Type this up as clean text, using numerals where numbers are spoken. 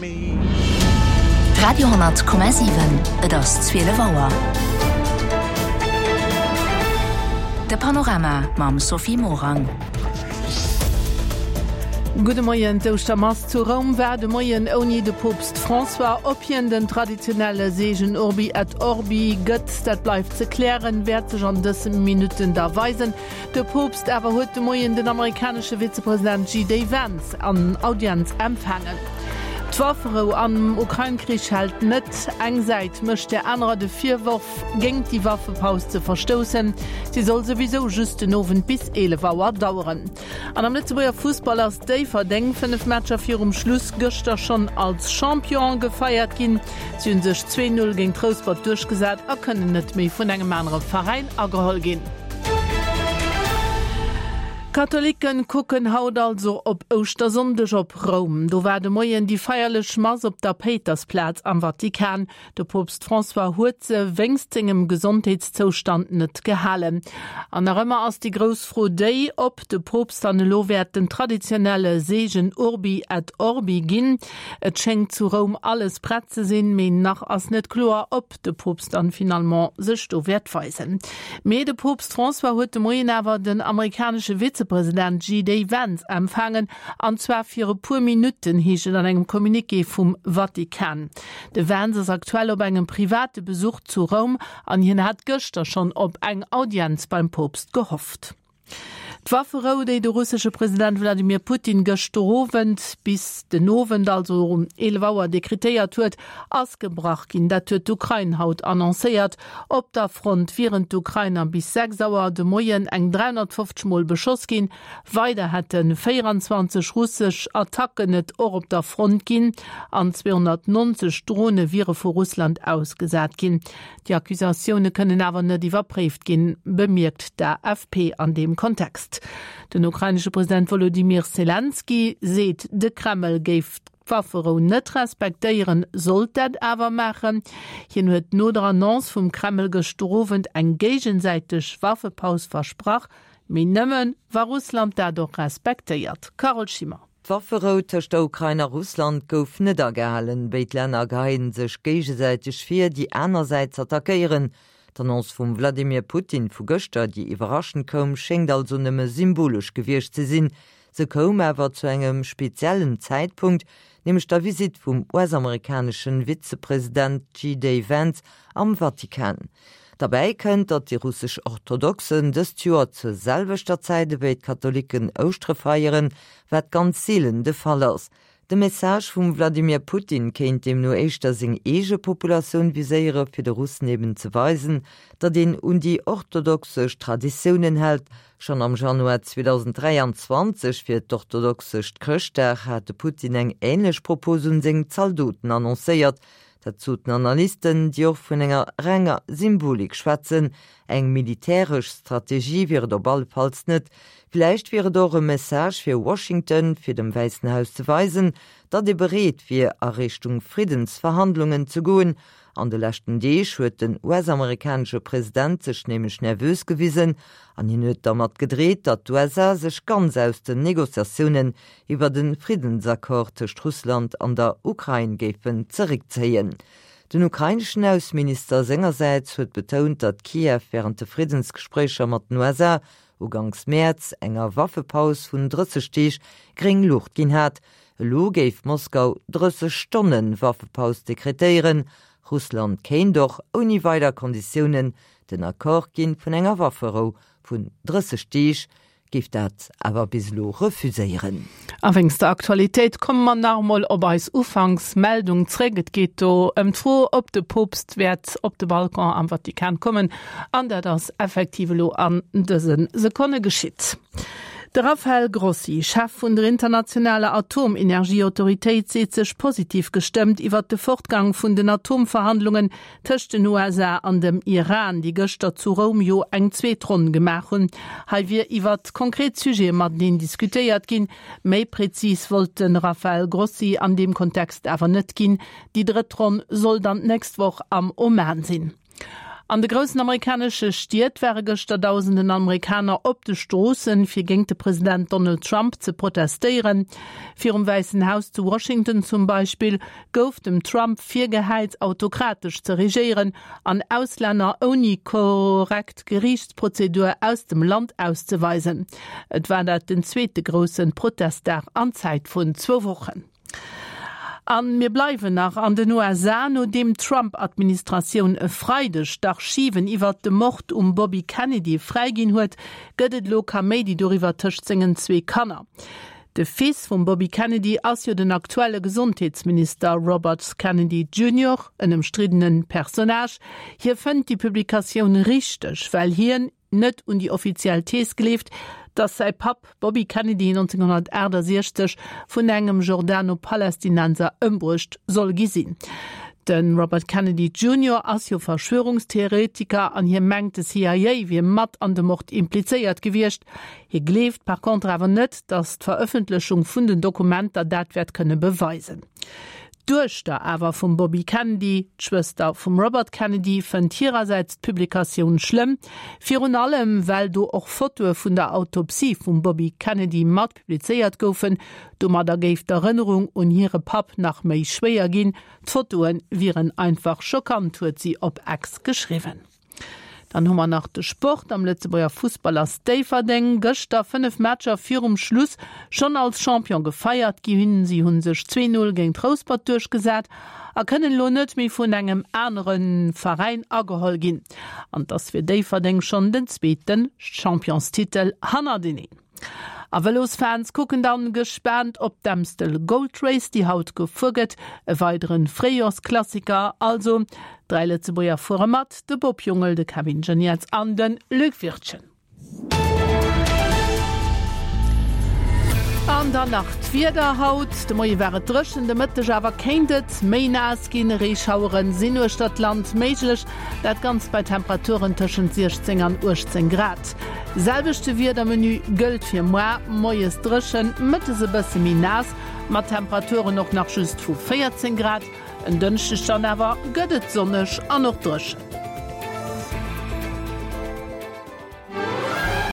me. Radio 10,7 das 12 Auer. De Panorama mam Sophie Morang. Gute Morgen, Deuster Mas zu Rom werde Morgen oni de Popst François opien den traditionelle Segen Urbi et Orbi Götz, dat bleibt zu klären, wer sich an dessen Minuten da weisen. De Popst aber heute Morgen den amerikanische Vizepräsident J.D. Vance an Audienz empfangen. D'Waffero am Ukraine-Krieg hält net eng seit mischt der andere de Vierwurf gegen die Waffepaus zu verstoßen. Sie soll sowieso just den Ofen bis 11 Uhr dauern. An am Lützeburger Fußballers Dave denkt 5 Matcher für Schluss gestern schon als Champion gefeiert gin. Sie haben sich 2-0 gegen Trostport durchgesetzt, können nicht mehr von einem anderen Verein angeholt gehen. Katholiken gucken haut also op Ostersonndech op Rom. Do war de Moien die feierlech Mass op der Petersplatz am Vatikan. De Popst François Hutze wengstingem Gesundheitszustand net gehalen. An der Rëmmer ass die Großfrau Day op de Popst an Lowert den traditionelle Segen Urbi et Orbi ginn. Et schenkt zu Rom alles Prätze sinn, men nach ass net klar op de Popst an finalement sech do wertweisen. Me de Popst François huet de Moien awer den amerikanische Vizepräsident J.D. Vance empfangen, an zwar für pur Minuten hieschen an engem Kommuniqué vom Vatikan. De Vance ist aktuell op engem private Besuch zu Rom, an hin hat gestern schon op eng Audienz beim Popst gehofft. D'Waffero, die der russische Präsident Wladimir Putin gestorowend bis den Novent, also um 11 Uhr dekretiert huet, ausgebracht gin, dat huet d'Ukraine haut annoncéiert, op der Front während d'Ukrainer bis 6 Uhr de Moien eng 350 Mal beschoss gin, weiter hätten 24 russisch Attacken net or op der Front gin, an 290 Drohne wäre vor Russland ausgesät gin. Die Akkusationen können aber net überprüft gin, bemerkt der AFP an dem Kontext. Den ukrainische Präsident Volodymyr Zelensky seht, de Kreml geft Waffero net respektieren, sollt dat aber machen. Hier huet no der Annonce vom Kreml gestorowend eng gegenseitig Waffepaus versprach, min nëmmen war Russland dadurch respektiert. Karol Schimmer. Waffero tcht der Ukrainer Russland gouf nedder gehalen, beit Länder geheiden sech gegenseitig fir, die einerseits attackieren. D'Annonce vum Wladimir Putin vu Göster, die überraschend kom, schenkt also nëmme symbolisch gewircht ze sinn. Se kom awer zu engem speziellen Zeitpunkt, nämlich der Visit vum US-amerikanischen Vizepräsident J.D. Vance am Vatikan. Dabei könnt dat die russisch-orthodoxen des Jahr zur selbeter Zeit bei Katholiken Austre feieren, wat ganz seelen de Fall ist. De Message vum Wladimir Putin kennt dem nur eischter seg ege Population viséiere fir de Russen eben zu weisen, dat den die orthodoxe Traditionen hält. Schon am Januar 2023 fir d'orthodoxe Krchter hat Putin eng ähnlich Proposun seg Zaldoten annoncéiert. Dazu den Analysten, die auch vun enger renger Symbolik schwätzen, eng militärisch Strategie wäre der ballfalls net. Vielleicht wäre doch ein Message für Washington, für dem Weißen Haus zu weisen, dat bereit für Richtung Friedensverhandlungen zu gehen. An der letzten Dech huet den US-amerikanische Präsident sich nämlich nervös gewiesen, an hin huet damit gedreht, dat USA sich ganz aus den Negoziationen über den Friedensakkord zwischen Russland an der Ukraine gefen zurückziehen. Den ukrainischen Außenminister seinerseits huet betont, dat Kiew während der Friedensgespräche mit den USA ugangs März enger Waffepaus vun 30 Stich gering Luft gin hat. Lo geif Moskau 30 Stunden Waffepaus dekretieren. Russland kennt doch ohne weiter Konditionen den Akkord gin vun enger Waffero vun 30 Stich, gift dat aber bislo refuséieren. Awings der Aktualität kommt man normal ob als Ufangsmeldung zräget geht tro ob de Popst wird op de Balkon am Vatikan kommen, an der das effektive lo an dessen Sekunde geschieht. Der Rafael Grossi, Chef von der internationalen Atomenergieautorität, sieht sich positiv gestimmt über den Fortgang von den Atomverhandlungen zwischen den USA und dem Iran, die gestern zu Romeo eng 2 Runden gemacht haben. Wir über konkret Sujet mit denen diskutiert gehen. Mehr präzis wollten Rafael Grossi an dem Kontext aber nicht gehen. Die 3. Runde soll dann nächste Woche am Oman sein. An de großen amerikanische Stiert wäre Tausenden Amerikaner op de Stoßen fir gegen den Präsident Donald Trump zu protestieren. Für im Weißen Haus zu Washington zum Beispiel gouf dem Trump Viergeheiz autokratisch zu regieren, an Ausländer ohne korrekt Gerichtsprozedur aus dem Land auszuweisen. Et war dat den zweite großen Protest der Anzeit von 2 Wochen. An mir bleiwen nach an den USA no dem Trump-Administration e Freidech d'Archiven iwwer de Mord Bobby Kennedy freigin huet, gëtt Loka Medi doriwer tëcht zingen 2 Kanner. De Fils vum Bobby Kennedy ass jo den aktuelle Gesundheitsminister Robert Kennedy Jr., en umstriedenen Personage, hier fënnt die Publikaoun richtech, weil hien net die Offizialitées gelieft, dass sei Pap Bobby Kennedy 1960 vun engem Jordano-Palästinenser ëmbrucht soll gisinn. Den Robert Kennedy Jr. as jo Verschwörungstheoretiker an hier mengt es CIA wie mat an dem Mord impliziert gewircht. Hier gleft per kontra awer net, dass d'Veröffentlichung vun den Dokumenter dat werd könne beweisen. Durchter awer vum Bobby Kennedy, d'Schwester vum Robert Kennedy, fënnt hiererseits d'Publikaoun schlimm, virun allem, weil du och Fotoe vun der Autopsie vum Bobby Kennedy mat publizeiert goufen, du mat der géif d'Erinnerung un hire Pap nach méi schwéier ginn, d'Fotoen viren einfach schockant, huet sie op Ex geschriwen. Dann hummer nach de Sport am Lützeburger Fußballer Steferdeng gëchter 5 Matscher vir Schluss schon als Champion gefeiert gewinnen sie hunn sech 2-0 gegen Trausport durchgesät, kënnen lo net méi vun engem anderen Verein agehol ginn. An dass fir Steferdeng schon den 2. Championstitel hannerdin. Awelos-Fans gucken dann gespannt op d'Amstel Gold Race die haut gefurget, e weiteren Frejahrsklassiker, also 3 Lützeburger Format, de Bobjungel, de Kevin Genietz an den Lückwirtchen. An der Nacht wieder haut, de Moie wäre drschen, de Mëttech awer keintet, méi nass gin Reschaueren Sinurstadtland méiglech, dat ganz bei Temperaturen tschen 16 an 18 Grad. Selbechte wie der Menü gëlt fir Moer, Moies drschen, mëtte se bësse mi nass, mat Temperaturen noch nach just vu 14 Grad, en dënsche Stannewer gëtt sonnech an noch drschen.